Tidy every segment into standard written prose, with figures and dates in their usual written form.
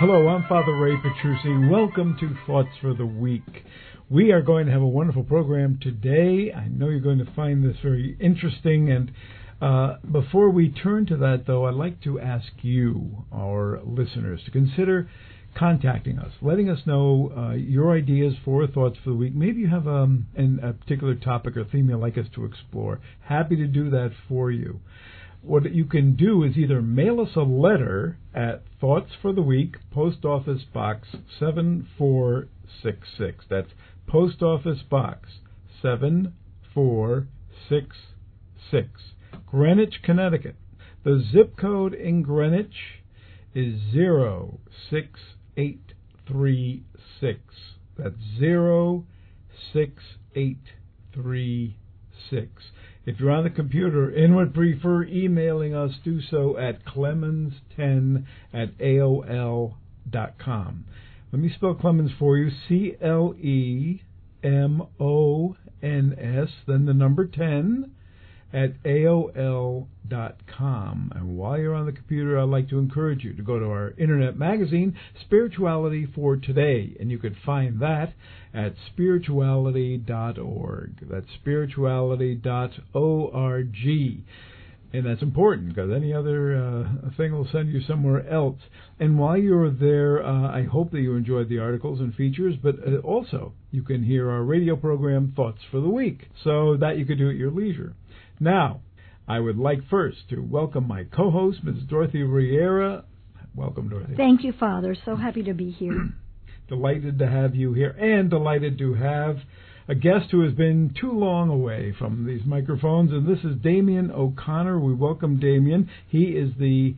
Hello, I'm Father Ray Petrucci. Welcome to Thoughts for the Week. We are going to have a wonderful program today. I know you're going to find this very interesting. And before we turn to that, though, I'd like to ask you, our listeners, to consider contacting us, letting us know your ideas for Thoughts for the Week. Maybe you have a particular topic or theme you'd like us to explore. Happy to do that for you. What you can do is either mail us a letter at Thoughts for the Week, Post Office Box 7466. That's Post Office Box 7466, Greenwich, Connecticut. The zip code in Greenwich is 06836. That's 06836. If you're on the computer and would prefer emailing us, do so at clemens10@aol.com. Let me spell Clemens for you. CLEMONS, then the number 10 at AOL.com. And while you're on the computer, I'd like to encourage you to go to our internet magazine, Spirituality for Today, and you could find that at spirituality.org. That's spirituality.org. And that's important, because any other thing will send you somewhere else. And while you're there, I hope that you enjoyed the articles and features, but also you can hear our radio program, Thoughts for the Week, so that you could do at your leisure. Now, I would like first to welcome my co-host, Ms. Dorothy Riera. Welcome, Dorothy. Thank you, Father. So happy to be here. Delighted to have you here, and delighted to have a guest who has been too long away from these microphones, and this is Damien O'Connor. We welcome Damien. He is the,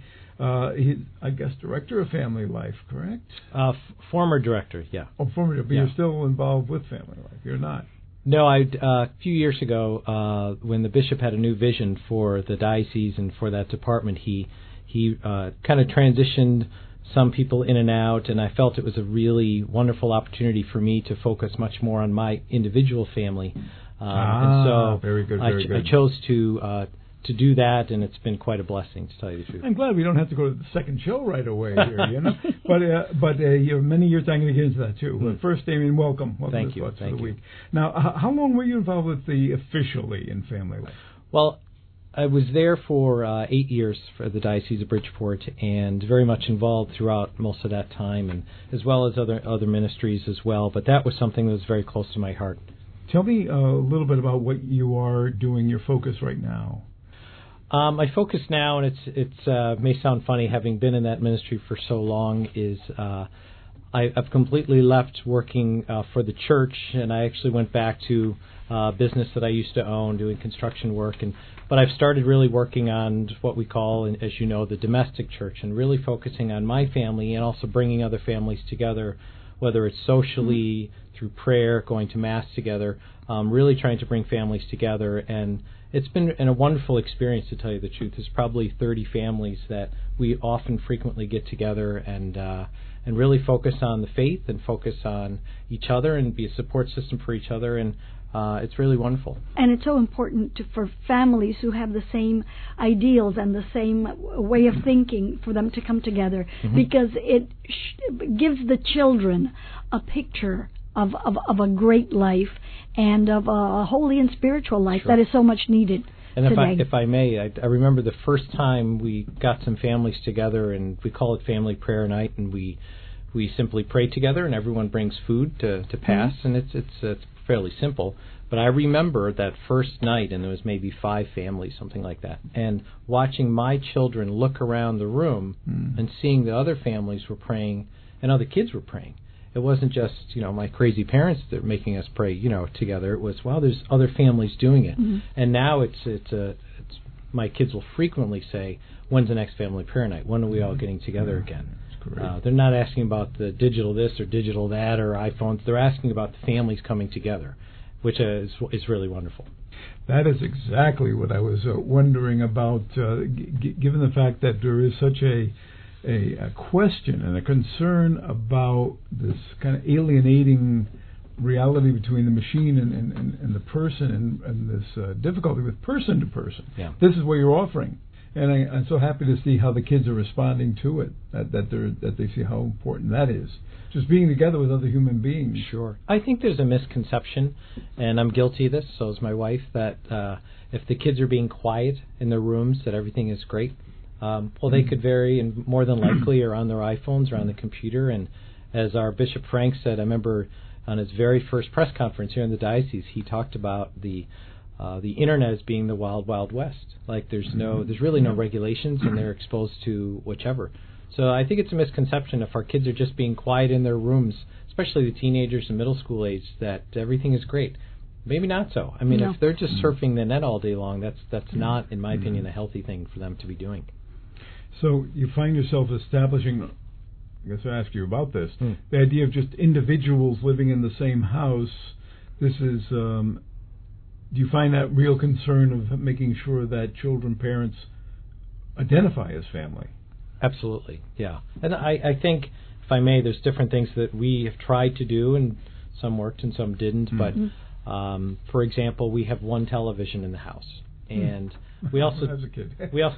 director of Family Life, correct? Former director, yeah. Oh, former, but you're still involved with Family Life. You're not. No, a few years ago, when the bishop had a new vision for the diocese and for that department, he kind of transitioned some people in and out, and I felt it was a really wonderful opportunity for me to focus much more on my individual family. And so very good. I chose to do that, and it's been quite a blessing, to tell you the truth. I'm glad we don't have to go to the second show right away here, you know. But you have many years. I'm going to get into that too. But first, Damien, welcome. Thank you. Thank you. Now, how long were you involved with officially in Family Life? Well, I was there for 8 years for the Diocese of Bridgeport, and very much involved throughout most of that time, and as well as other ministries as well. But that was something that was very close to my heart. Tell me a little bit about what you are doing. Your focus right now. My focus now, and it's may sound funny, having been in that ministry for so long, is I've completely left working for the church, and I actually went back to business that I used to own, doing construction work, but I've started really working on what we call, as you know, the domestic church, and really focusing on my family and also bringing other families together, whether it's socially, through prayer, going to Mass together, really trying to bring families together. And it's been a wonderful experience, to tell you the truth. There's probably 30 families that we often frequently get together and really focus on the faith and focus on each other and be a support system for each other. And it's really wonderful. And it's so important for families who have the same ideals and the same way of thinking for them to come together, because it gives the children a picture of a great life and of a holy and spiritual life that is so much needed. And today. if I may, I remember the first time we got some families together, and we call it Family Prayer Night, and we simply pray together, and everyone brings food to pass, and it's fairly simple. But I remember that first night, and there was maybe 5 families, something like that, and watching my children look around the room and seeing the other families were praying and other kids were praying. It wasn't just, my crazy parents that were making us pray, together. It was, there's other families doing it. And now it's my kids will frequently say, when's the next family prayer night? When are we all getting together again? They're not asking about the digital this or digital that or iPhones. They're asking about the families coming together, which is really wonderful. That is exactly what I was wondering about, given the fact that there is such a question and a concern about this kind of alienating reality between the machine and the person, and this difficulty with person to person. Yeah. This is what you're offering. And I'm so happy to see how the kids are responding to it. That they see how important that is. Just being together with other human beings. Sure. I think there's a misconception, and I'm guilty of this, so is my wife, that if the kids are being quiet in their rooms, that everything is great. Well, they could vary, and more than likely are on their iPhones or on the computer. And as our Bishop Frank said, I remember on his very first press conference here in the diocese, he talked about the internet as being the wild, wild west. Like there's really no regulations, and they're exposed to whichever. So I think it's a misconception if our kids are just being quiet in their rooms, especially the teenagers and middle school age, that everything is great. Maybe not so. I mean, if they're just surfing the net all day long, that's not, in my opinion, a healthy thing for them to be doing. So you find yourself establishing, I guess I asked you about this, the idea of just individuals living in the same house. This is, do you find that real concern of making sure that children, parents identify as family? Absolutely, yeah. And I think, if I may, there's different things that we have tried to do, and some worked and some didn't. But, for example, we have one television in the house. And we also... As a kid.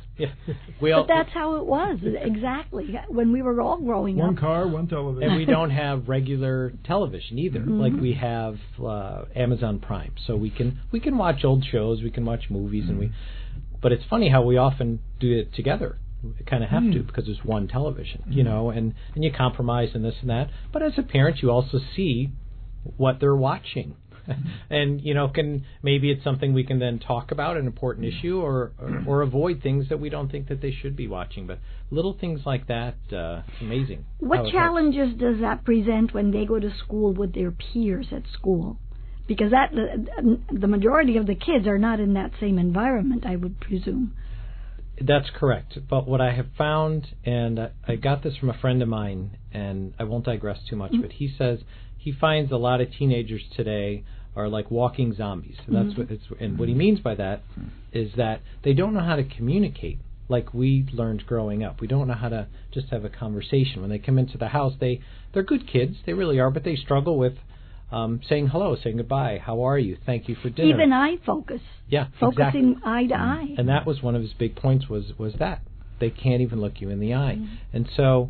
But that's how it was, exactly, when we were all growing up. One car, one television. And we don't have regular television either. Like we have Amazon Prime. So we can watch old shows, we can watch movies, but it's funny how we often do it together. We kind of have to, because there's one television, you know, and you compromise and this and that. But as a parent, you also see what they're watching. And, you know, maybe it's something we can then talk about, an important issue, or avoid things that we don't think that they should be watching. But little things like that, it's amazing. What challenges does that present when they go to school with their peers at school? Because the majority of the kids are not in that same environment, I would presume. That's correct. But what I have found, and I got this from a friend of mine, and I won't digress too much, but he says he finds a lot of teenagers today are like walking zombies. And that's and what he means by that is that they don't know how to communicate like we learned growing up. We don't know how to just have a conversation. When they come into the house, they're good kids, they really are, but they struggle with saying hello, saying goodbye, how are you, thank you for dinner. Even eye focus. Yeah, focusing exactly. eye to eye. And that was one of his big points was that. They can't even look you in the eye. And so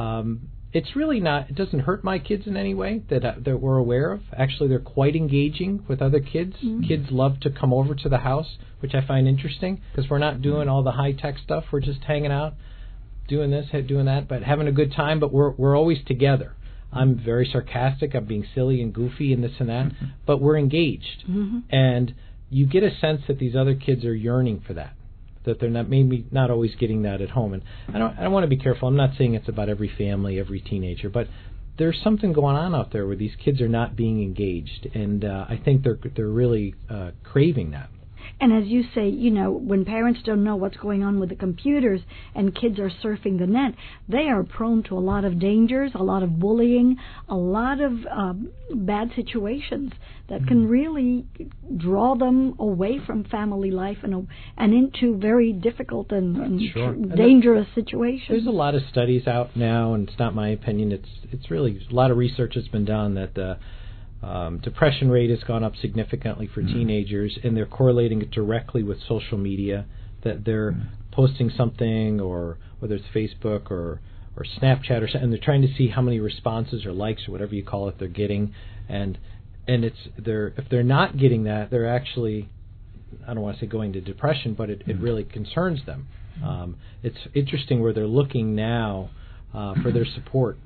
it's really not, it doesn't hurt my kids in any way that we're aware of. Actually, they're quite engaging with other kids. Kids love to come over to the house, which I find interesting, because we're not doing all the high-tech stuff. We're just hanging out, doing this, doing that, but having a good time, but we're always together. I'm very sarcastic, I'm being silly and goofy and this and that, but we're engaged. And you get a sense that these other kids are yearning for that they're not always getting that at home. And I want to be careful. I'm not saying it's about every family, every teenager, but there's something going on out there where these kids are not being engaged, and I think they're really craving that. And as you say, you know, when parents don't know what's going on with the computers and kids are surfing the net, they are prone to a lot of dangers, a lot of bullying, a lot of bad situations that can really draw them away from family life and into very difficult and dangerous situations. There's a lot of studies out now, and it's not my opinion. It's really a lot of research that's been done that the depression rate has gone up significantly for teenagers, and they're correlating it directly with social media, that they're posting something, or whether it's Facebook or Snapchat or something, and they're trying to see how many responses or likes or whatever you call it they're getting, and if they're not getting that, they're actually, I don't want to say going to depression, but it really concerns them. It's interesting where they're looking now for their support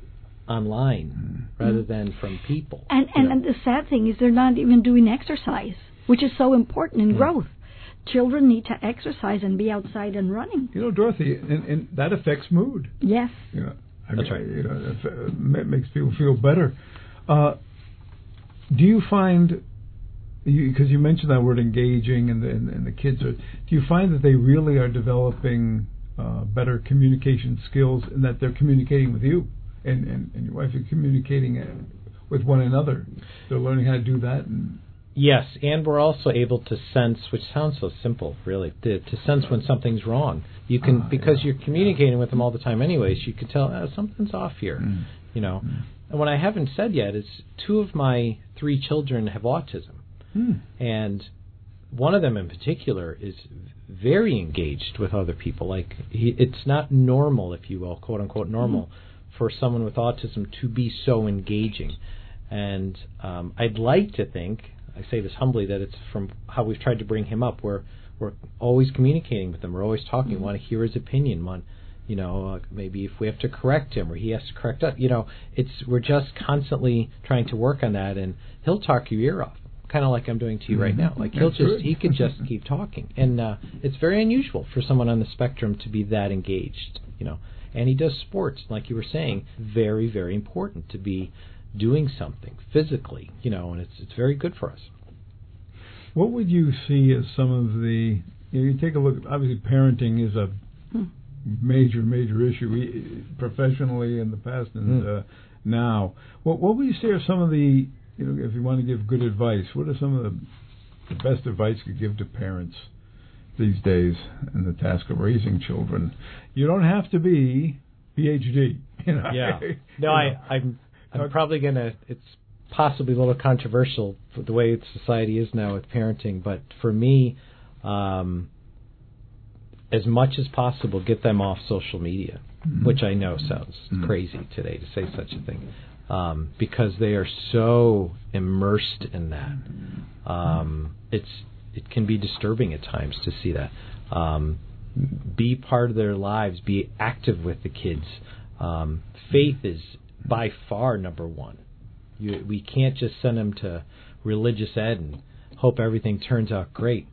online rather than from people. And the sad thing is they're not even doing exercise, which is so important in growth. Children need to exercise and be outside and running. You know, Dorothy, and that affects mood. Yes. You know, that's right. You know, it makes people feel better. Do you find, because you mentioned that word engaging, and the kids are, do you find that they really are developing better communication skills, and that they're communicating with you? And your wife are communicating with one another. They're learning how to do that. Yes, and we're also able to sense, which sounds so simple, really, to sense when something's wrong. You can, because you're communicating with them all the time anyways, you can tell something's off here, you know. And what I haven't said yet is 2 of my 3 children have autism. And one of them in particular is very engaged with other people. Like it's not normal, if you will, quote unquote normal, for someone with autism to be so engaging. And I'd like to think, I say this humbly, that it's from how we've tried to bring him up. We're always communicating with him. We're always talking. We want to hear his opinion. Maybe if we have to correct him or he has to correct us. We're just constantly trying to work on that, and he'll talk your ear off, kind of like I'm doing to you right now. Like he could just keep talking, and it's very unusual for someone on the spectrum to be that engaged. And he does sports, like you were saying, very, very important to be doing something physically, and it's very good for us. What would you see as some of the, you take a look, obviously parenting is a major issue, professionally in the past and now. What would you say are some of the, if you want to give good advice, what are some of the best advice you could give to parents these days in the task of raising children? You don't have to be PhD. Yeah. No, I'm probably going to, it's possibly a little controversial for the way society is now with parenting, but for me, as much as possible, get them off social media, which I know sounds crazy today to say such a thing, because they are so immersed in that. It can be disturbing at times to see that. Be part of their lives. Be active with the kids. Faith is by far number one. We can't just send them to religious ed and hope everything turns out great.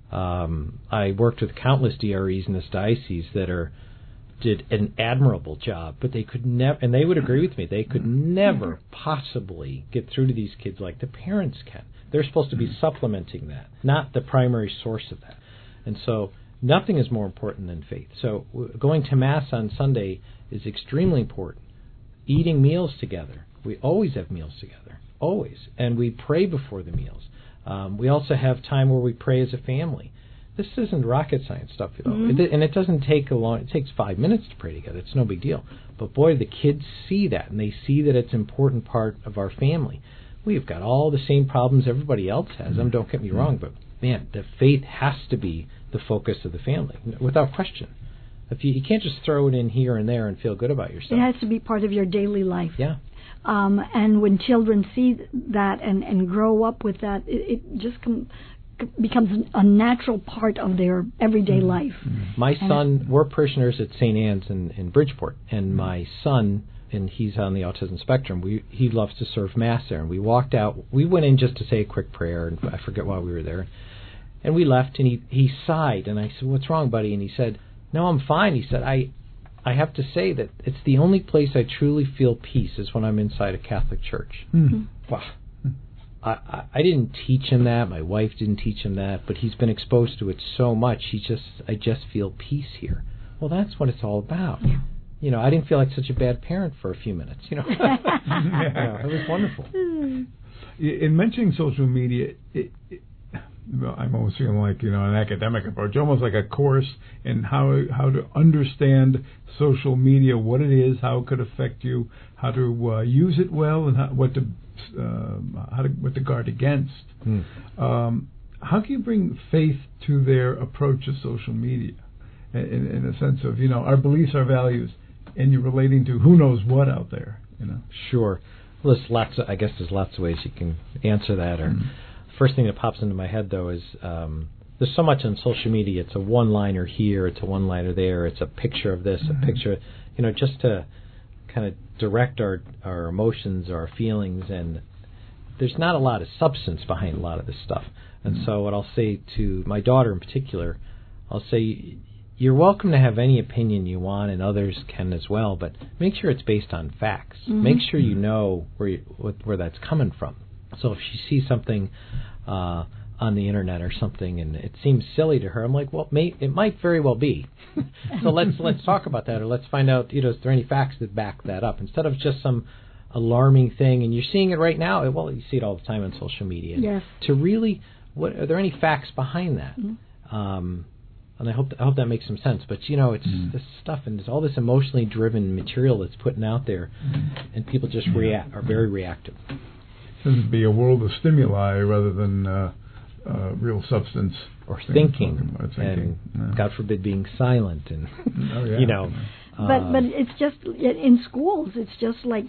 I worked with countless DREs in this diocese that did an admirable job, but they could never, and they would agree with me, they could never possibly get through to these kids like the parents can. They're supposed to be supplementing that, not the primary source of that. And so nothing is more important than faith. So going to Mass on Sunday is extremely important. Eating meals together. We always have meals together, always. And we pray before the meals. We also have time where we pray as a family. This isn't rocket science stuff, and it doesn't take it takes 5 minutes to pray together. It's no big deal. But boy, the kids see that, and they see that it's an important part of our family. We've got all the same problems everybody else has. Don't get me wrong, but man, the faith has to be the focus of the family, without question. If you can't just throw it in here and there and feel good about yourself. It has to be part of your daily life. Yeah. And when children see that and grow up with that, it just becomes a natural part of their everyday life. My son, we're parishioners at St. Anne's in Bridgeport, and my son, and he's on the autism spectrum, he loves to serve Mass there, and we walked out, we went in just to say a quick prayer, and I forget why we were there, and we left, and he sighed, and I said, "What's wrong, buddy?" And he said, "No, I'm fine." He said, I have to say that it's the only place I truly feel peace is when I'm inside a Catholic church. Wow. I didn't teach him that. My wife didn't teach him that, but he's been exposed to it so much. I just feel peace here. Well, that's what it's all about. I didn't feel like such a bad parent for a few minutes. It was wonderful. In mentioning social media, I'm almost feeling like an academic approach, almost like a course in how to understand social media, what it is, how it could affect you, how to use it well, and what to guard against. How can you bring faith to their approach of social media, in a sense of our beliefs, our values, and you're relating to who knows what out there? Sure. Well, I guess there's lots of ways you can answer that. Or first thing that pops into my head though is there's so much on social media. It's a one-liner here, it's a one-liner there, it's a picture of this, a picture, just to kind of direct our emotions, our feelings, and there's not a lot of substance behind a lot of this stuff. And so what I'll say to my daughter in particular, I'll say, you're welcome to have any opinion you want, and others can as well, but make sure it's based on facts. Make sure you know where that's coming from. So if she sees something on the internet or something, and it seems silly to her, I'm like, well, it might very well be. So let's talk about that, or let's find out, is there any facts that back that up, instead of just some alarming thing. And you're seeing it right now. Well, you see it all the time on social media. Yes. To really, are there any facts behind that? And I hope that makes some sense. But it's this stuff, and there's all this emotionally driven material that's putting out there, and people just are very reactive. Seems to be a world of stimuli rather than real substance. Or thinking. And God forbid being silent. And, you know. But it's just in schools. It's just like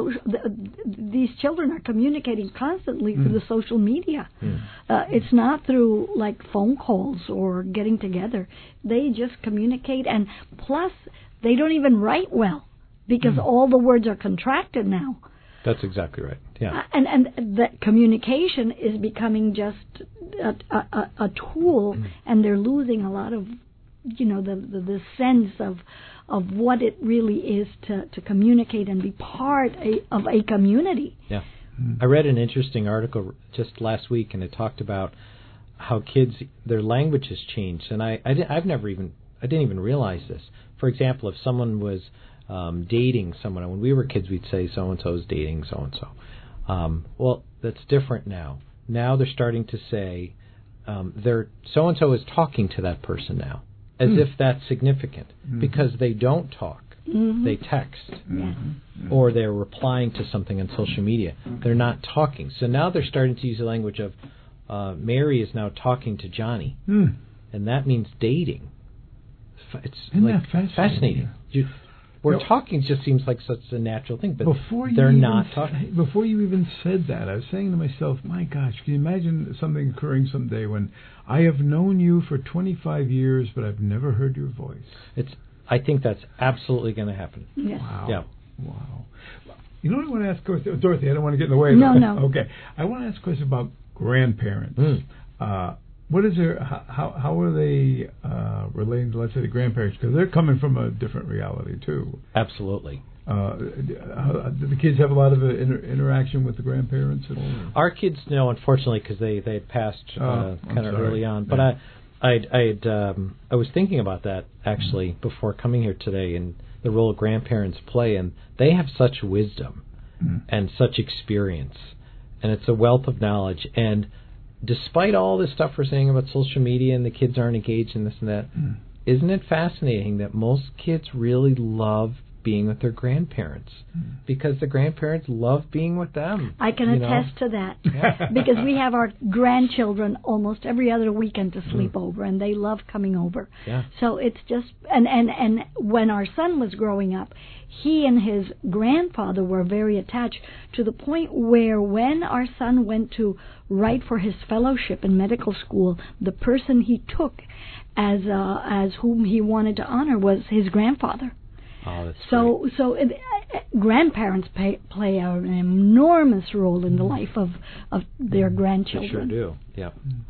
these children are communicating constantly through the social media. It's not through like phone calls or getting together. They just communicate, and plus they don't even write well because all the words are contracted now. That's exactly right. Yeah. And that communication is becoming just a tool, and they're losing a lot of, the sense of what it really is to communicate and be part of a community. Yeah. I read an interesting article just last week, and it talked about how kids, their language has changed, and I didn't even realize this. For example, if someone was dating someone, when we were kids, we'd say so and so is dating so and so. Well, that's different now. Now they're starting to say so and so is talking to that person now, as if that's significant, because they don't talk. They text, or they're replying to something on social media. They're not talking. So now they're starting to use the language of Mary is now talking to Johnny, and that means dating. Isn't that fascinating? Talking just seems like such a natural thing, but they're not talking. Before you even said that, I was saying to myself, my gosh, can you imagine something occurring someday when I have known you for 25 years, but I've never heard your voice? I think that's absolutely going to happen. Yes. Wow. Yeah. Wow. You know what I want to ask, Dorothy? I don't want to get in the way. No. Okay. I want to ask a question about grandparents. What is how are they relating to, let's say, the grandparents? Because they're coming from a different reality, too. Absolutely. Do the kids have a lot of interaction with the grandparents at all? Our kids, no, unfortunately, because they had passed kind of early on. But I was thinking about that, actually, before coming here today, and the role grandparents play. And they have such wisdom and such experience. And it's a wealth of knowledge. And despite all this stuff we're saying about social media and the kids aren't engaged in this and that, isn't it fascinating that most kids really love being with their grandparents because the grandparents love being with them? I can attest to that because we have our grandchildren almost every other weekend to sleep over, and they love coming over. Yeah. So it's just and when our son was growing up, he and his grandfather were very attached to the point where when our son went to write for his fellowship in medical school, the person he took as whom he wanted to honor was his grandfather. Oh, that's so grandparents play an enormous role in the life of their grandchildren. They sure do. Yeah.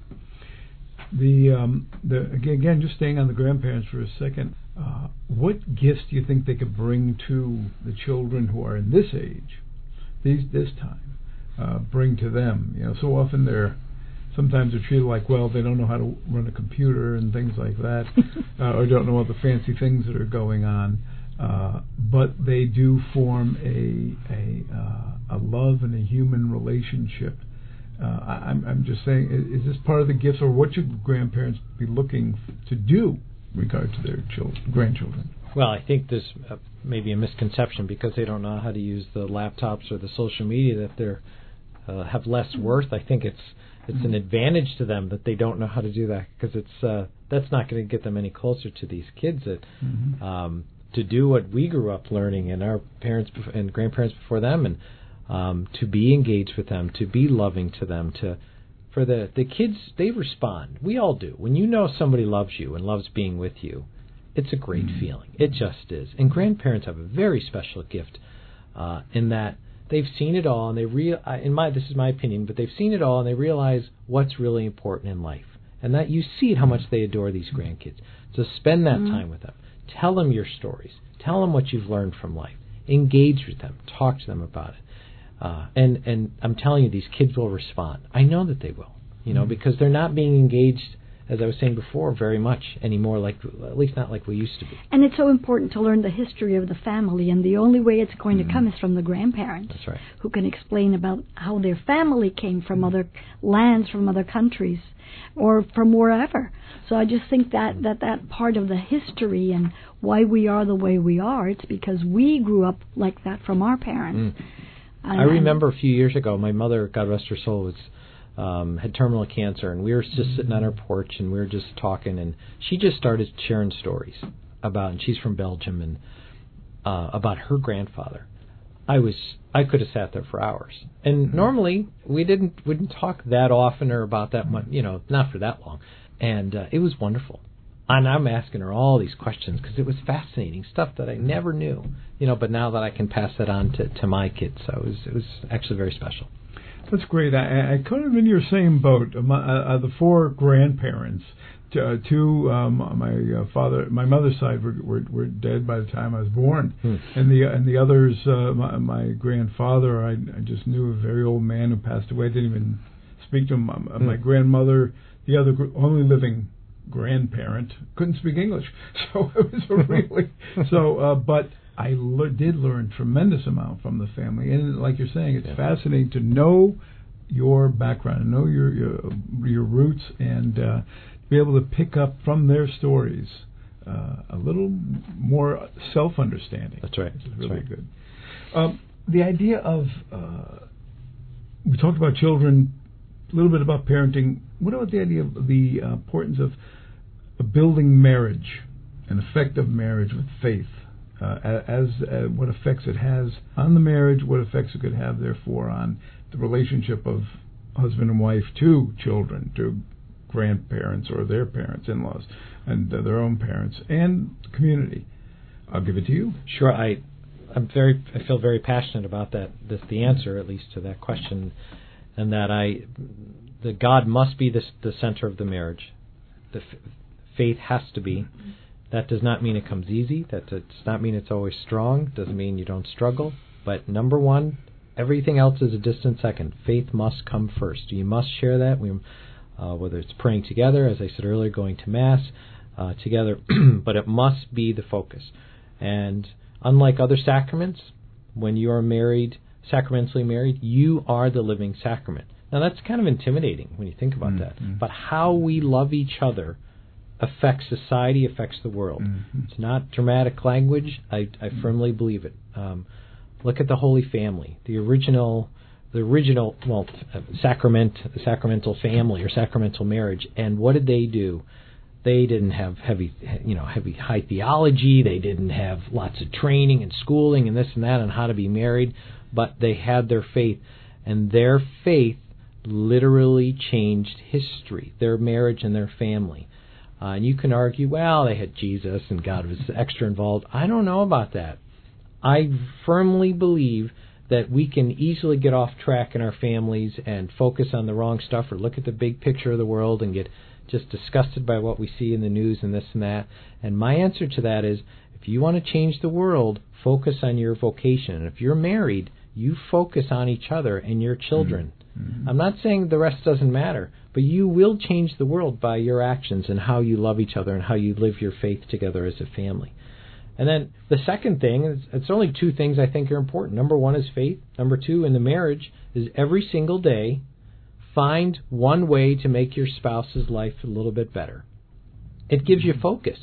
Again, just staying on the grandparents for a second, what gifts do you think they could bring to the children who are in this age, this time, bring to them? So often sometimes they're treated like, well, they don't know how to run a computer and things like that, or don't know all the fancy things that are going on. But they do form a love and a human relationship. I'm just saying, is this part of the gifts, or what should grandparents be looking to do in regard to their grandchildren? Well, I think there's maybe a misconception because they don't know how to use the laptops or the social media that they have less worth. I think it's an advantage to them that they don't know how to do that, because that's not going to get them any closer to these kids that to do what we grew up learning, and our parents and grandparents before them, and to be engaged with them, to be loving to them, for the kids, they respond. We all do. When you know somebody loves you and loves being with you, it's a great feeling. It just is. And grandparents have a very special gift in that they've seen it all, and this is my opinion, but they've seen it all, and they realize what's really important in life, and that you see how much they adore these grandkids. So spend that time with them. Tell them your stories. Tell them what you've learned from life. Engage with them. Talk to them about it. And I'm telling you, these kids will respond. I know that they will, because they're not being engaged, as I was saying before, very much anymore, at least not like we used to be. And it's so important to learn the history of the family, and the only way it's going to come is from the grandparents. That's right. Who can explain about how their family came from other lands, from other countries, or from wherever. So I just think that part of the history and why we are the way we are, it's because we grew up like that from our parents. I remember a few years ago, my mother, God rest her soul, had terminal cancer, and we were just sitting on her porch, and we were just talking, and she just started sharing stories and she's from Belgium, and about her grandfather. I could have sat there for hours, and normally we wouldn't talk that often or about that much, not for that long, and it was wonderful. And I'm asking her all these questions because it was fascinating stuff that I never knew, but now that I can pass that on to my kids, so it was actually very special. That's great. I kind of in your same boat. The 4 grandparents, 2, my mother's side were dead by the time I was born, and the others, my grandfather, I just knew, a very old man who passed away. I didn't even speak to him. My grandmother, the other only living grandparent, couldn't speak English, so it was really but I did learn tremendous amount from the family, and like you're saying, it's fascinating to know your background and know your roots, and be able to pick up from their stories a little more self-understanding. That's right. Which is really good. The idea of we talked about children, a little bit about parenting. What about the idea of the importance of building marriage, an effective marriage with faith, as what effects it has on the marriage, what effects it could have, therefore, on the relationship of husband and wife to children, to grandparents or their parents, in-laws, and their own parents, and the community? I'll give it to you. Sure. I feel very passionate about that. That's the answer, at least, to that question, and that God must be the center of the marriage. Faith has to be. That does not mean it comes easy. That does not mean it's always strong. Doesn't mean you don't struggle. But number one, everything else is a distant second. Faith must come first. You must share that. Whether it's praying together, as I said earlier, going to Mass together, but it must be the focus. And unlike other sacraments, when you are married, sacramentally married, you are the living sacrament. Now that's kind of intimidating when you think about that. But how we love each other affects society, affects the world. It's not dramatic language. I firmly believe it. Look at the Holy Family, the original sacramental family or sacramental marriage. And what did they do? They didn't have heavy high theology. They didn't have lots of training and schooling and this and that on how to be married, but they had their faith, and their faith literally changed history, their marriage and their family. And you can argue, well, they had Jesus and God was extra involved. I don't know about that. I firmly believe that we can easily get off track in our families and focus on the wrong stuff, or look at the big picture of the world and get just disgusted by what we see in the news and this and that. And my answer to that is, if you want to change the world, focus on your vocation. And if you're married, you focus on each other and your children. I'm not saying the rest doesn't matter, but you will change the world by your actions and how you love each other and how you live your faith together as a family. And then the second thing, it's only 2 things I think are important. Number 1 is faith. Number 2 in the marriage is every single day find one way to make your spouse's life a little bit better. It gives you focus.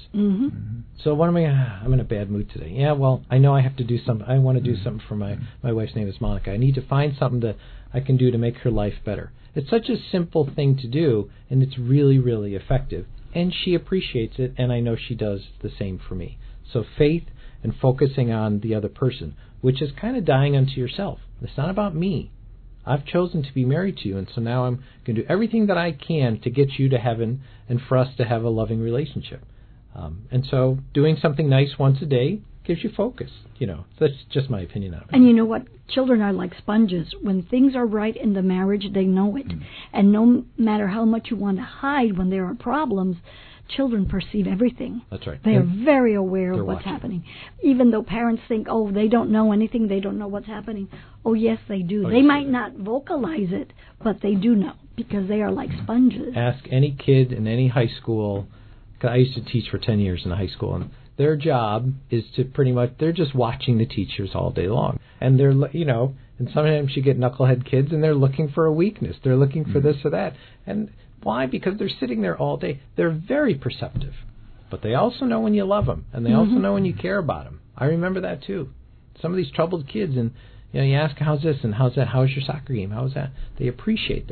So what am I'm in a bad mood today. Yeah, well, I know I have to do something. I want to do something for my wife's name is Monica. I need to find something that I can do to make her life better. It's such a simple thing to do, and it's really, really effective. And she appreciates it, and I know she does the same for me. So faith and focusing on the other person, which is kind of dying unto yourself. It's not about me. I've chosen to be married to you, and so now I'm going to do everything that I can to get you to heaven and for us to have a loving relationship. And so doing something nice once a day gives you focus. That's just my opinion on it. And you know what? Children are like sponges. When things are right in the marriage, they know it. And no matter how much you want to hide when there are problems, children perceive everything. That's right. They are very aware of what's watching. happening. Even though parents think, oh, they don't know anything, they don't know what's happening. Oh, yes, they do. They might not vocalize it, but they do know, because they are like sponges. Ask any kid in any high school. I used to teach for 10 years in a high school, and their job is to they're just watching the teachers all day long. And they're, and sometimes you get knucklehead kids, and they're looking for a weakness. They're looking for this or that. And why? Because they're sitting there all day. They're very perceptive. But they also know when you love them, and they also know when you care about them. I remember that, too. Some of these troubled kids, and you ask, how's this, and how's that, how's your soccer game, how's that? They appreciate that.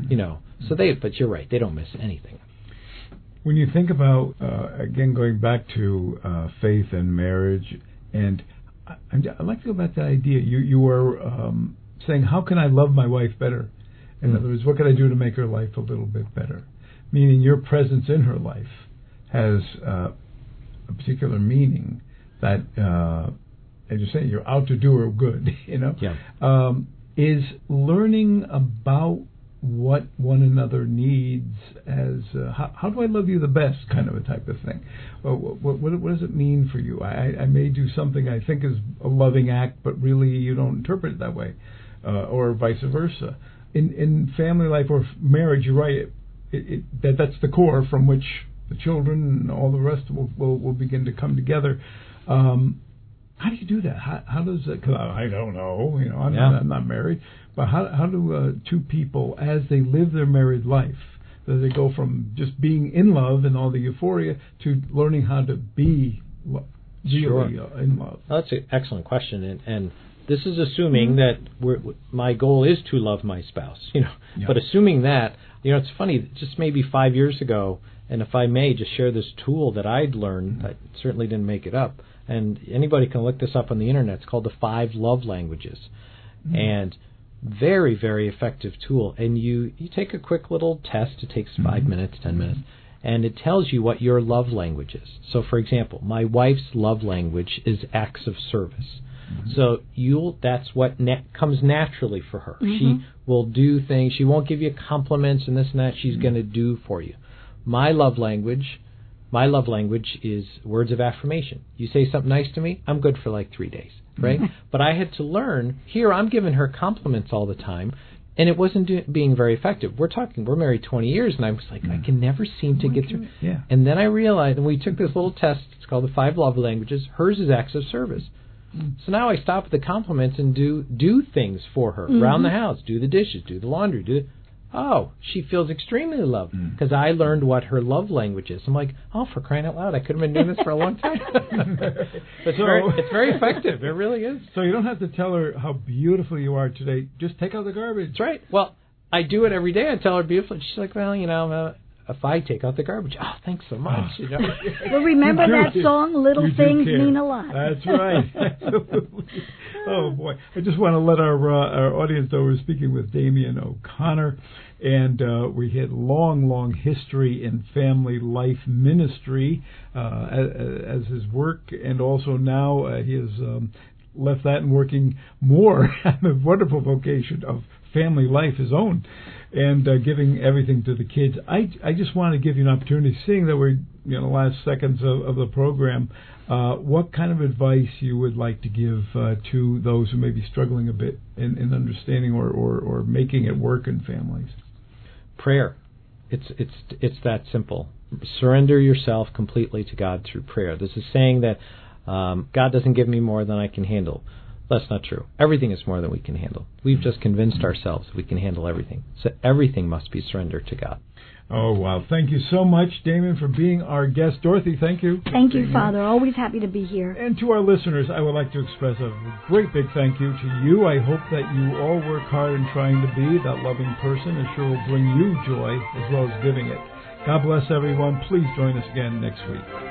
So but you're right, they don't miss anything. When you think about, again, going back to faith and marriage, and I'd like to go back to the idea, you were saying, how can I love my wife better? In other words, what can I do to make her life a little bit better? Meaning your presence in her life has a particular meaning that, as you say, you're out to do her good, Yeah. Is learning about what one another needs as how do I love you the best kind of a type of thing. What does it mean for you? I may do something I think is a loving act, but really you don't interpret it that way, or vice versa. In family life or marriage, you're right. That's the core from which the children and all the rest will begin to come together. How do you do that? How does it? Cause I don't know. I'm not married. But how do two people, as they live their married life, does they go from just being in love and all the euphoria to learning how to be really in love? Well, that's an excellent question, and this is assuming that my goal is to love my spouse. Yeah. But assuming that, it's funny. Just maybe 5 years ago, and if I may just share this tool that I'd learned, I certainly didn't make it up. And anybody can look this up on the internet. It's called the 5 Love Languages. And very, very effective tool. And you take a quick little test. It takes 5 minutes, 10 minutes. And it tells you what your love language is. So, for example, my wife's love language is acts of service. So that's what comes naturally for her. She will do things. She won't give you compliments and this and that. She's going to do for you. My love language is words of affirmation. You say something nice to me, I'm good for like 3 days, right? But I had to learn, here I'm giving her compliments all the time, and it wasn't being very effective. We're married 20 years, and I was like, I can never seem to get through. Yeah. And then I realized, and we took this little test, it's called the 5 Love Languages. Hers is acts of service. So now I stop with the compliments and do things for her, around the house, do the dishes, do the laundry, she feels extremely loved because I learned what her love language is. I'm like, for crying out loud, I could have been doing this for a long time. It's very effective. It really is. So you don't have to tell her how beautiful you are today. Just take out the garbage. That's right. Well, I do it every day. I tell her beautiful. She's like, well, if I take out the garbage, thanks so much. Well, remember that song, Little Things Mean a Lot. That's right. Absolutely. Oh, boy. I just want to let our audience know we're speaking with Damien O'Connor, and we had long history in family life ministry as his work, and also now he has left that and working more on the wonderful vocation of family life, his own, and giving everything to the kids. I just want to give you an opportunity, seeing that we're the last seconds of the program, what kind of advice you would like to give to those who may be struggling a bit in understanding or making it work in families? Prayer. It's that simple. Surrender yourself completely to God through prayer. This is saying that God doesn't give me more than I can handle. That's not true. Everything is more than we can handle. We've just convinced ourselves we can handle everything. So everything must be surrendered to God. Oh, wow. Thank you so much, Damien, for being our guest. Dorothy, thank you. Thank you, Father. Always happy to be here. And to our listeners, I would like to express a great big thank you to you. I hope that you all work hard in trying to be that loving person. It sure will bring you joy as well as giving it. God bless everyone. Please join us again next week.